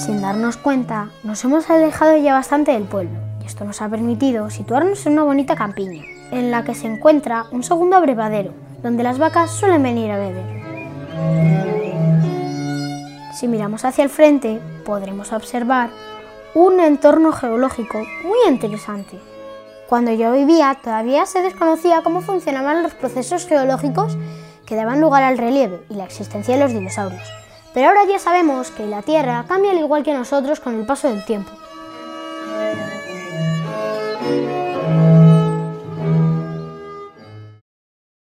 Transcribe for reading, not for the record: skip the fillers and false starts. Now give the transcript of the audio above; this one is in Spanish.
Sin darnos cuenta, nos hemos alejado ya bastante del pueblo y esto nos ha permitido situarnos en una bonita campiña, en la que se encuentra un segundo abrevadero, donde las vacas suelen venir a beber. Si miramos hacia el frente, podremos observar un entorno geológico muy interesante. Cuando yo vivía, todavía se desconocía cómo funcionaban los procesos geológicos que daban lugar al relieve y la existencia de los dinosaurios. Pero ahora ya sabemos que la Tierra cambia al igual que nosotros con el paso del tiempo.